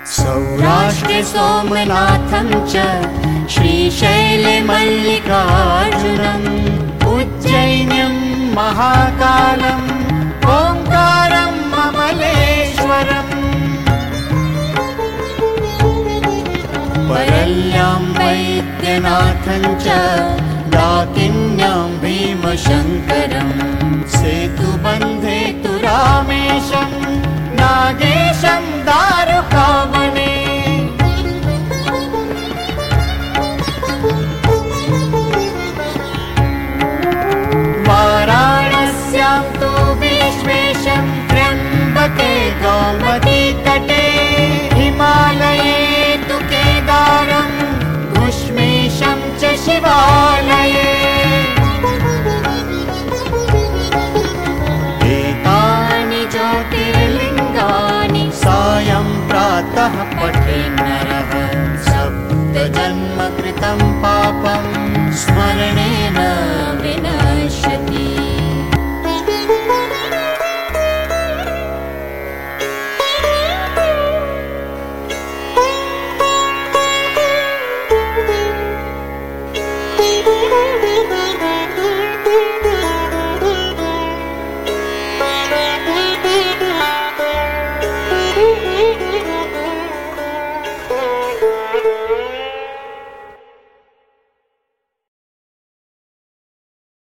सौराष्ट्रे सोमनाथं च श्रीशैले मल्लिकार्जुनम् उज्जैन्यं महाकालम् ओंकारं अमलेश्वरम् परल्यां वैद्यनाथं च डाकिन्यां भीमशङ्करम् सेतुबन्धे तु रामेशं नागेशं दारुकावने वाराणस्यां तु विश्वेशं त्र्यम्बके गोमती तटे हिमालये तु केदारं कुश्मेशं च शिवालये एतानि ज्योतिर्लिङ्गानि सायं प्रातः पठेन्नरः सप्तजन्म कृतं पापं स्मरणेन